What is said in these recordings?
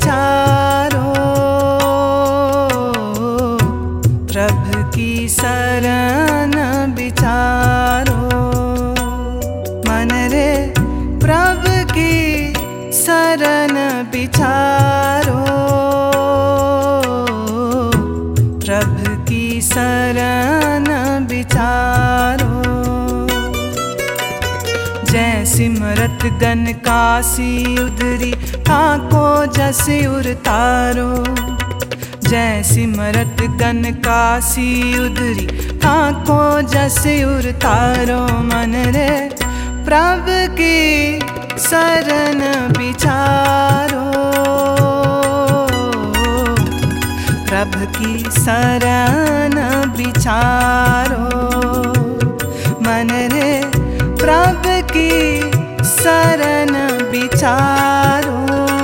विचारो, प्रभु की शरण विचारो। मन रे प्रभु की शरण विचारो, प्रभु की शरण विचारो। जय सिमरत गन कासी उधरी, ठाको जस उरतारो। जय सिमरत गन कासी उधरी, ठाको जस उरतारो। मन रे प्रभु की शरण विचारो, प्रभु की शरण विचारो। मन रे प्रभु की शरण विचारो,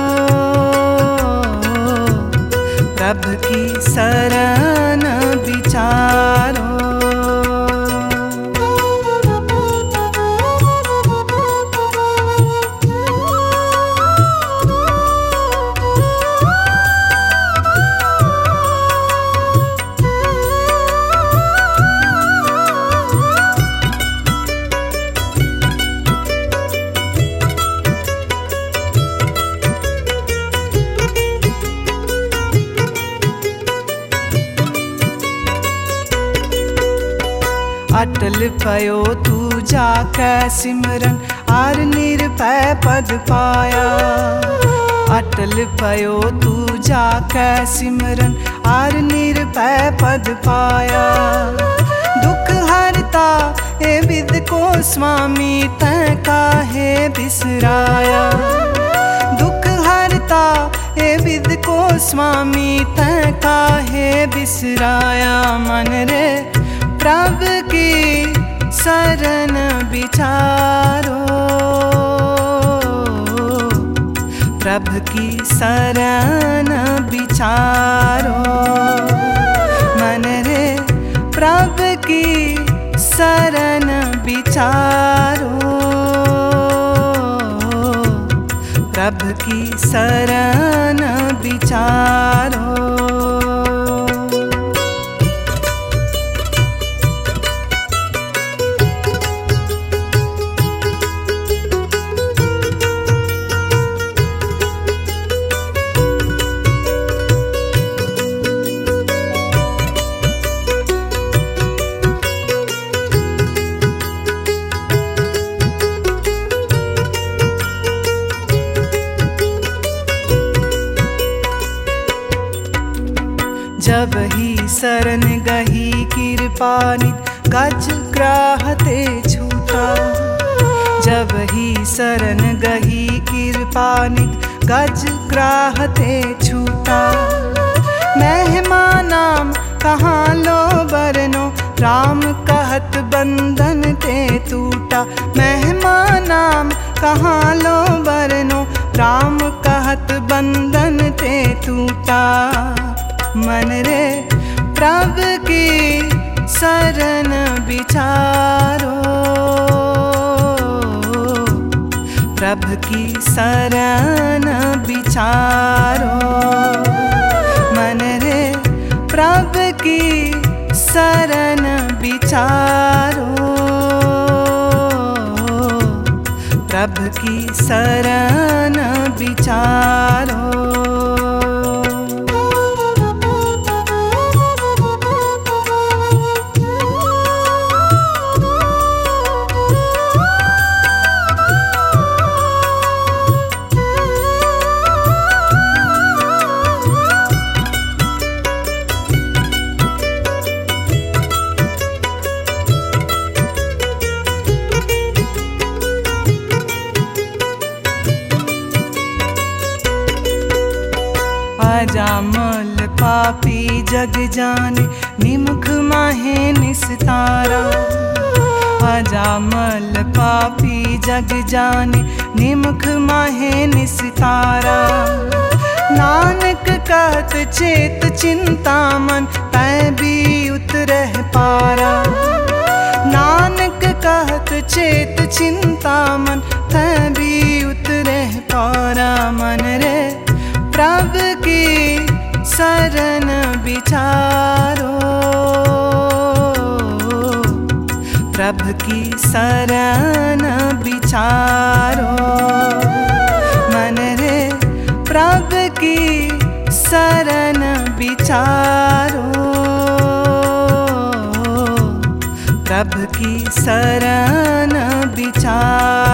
प्रभु की शरण विचारो। अटल भयो तू जाकै सिमरन, आर निरभय पद पाया। अटल भयो तू जाकै सिमरन, आर निरभय पद पाया। दुख हरता ए विद को स्वामी, तैं काहे बिसराया। दुख हरता ए विद को स्वामी, तैं काहे बिसराया। मन रे प्रभु की शरण विचारो, प्रभु की शरण विचारो। मन रे प्रभु की शरण विचारो, प्रभु की शरण विचारो। जब ही शरण गही कृपानित, गज ग्राहते छूटा। जब ही शरण गही कृपानित, गज ग्राहते छूटा। महिमा नाम कहाँ लो बरनो, राम कहत बंधन ते टूटा। महिमा नाम कहाँ लो बरनो, राम कहत बंधन ते टूटा। मन रे प्रभु की शरण विचारो, प्रभु की शरण विचारो। मन रे प्रभु की शरण विचारो, प्रभु की शरण विचारो। अजामल पापी जग जाने, निमुख माहे निस्तारा। अजामल पापी जग जाने, निमुख माहे निस्तारा। नानक कहत चेत चिंता मन, तै भी उतरह पारा। नानक कहत चेत चिंता मन, तै भी उतरह पारा। मन रे प्रभु शरण विचारो, प्रभु की शरण विचारो। मन रे प्रभु की शरण विचारो, प्रभु की शरण विचारो।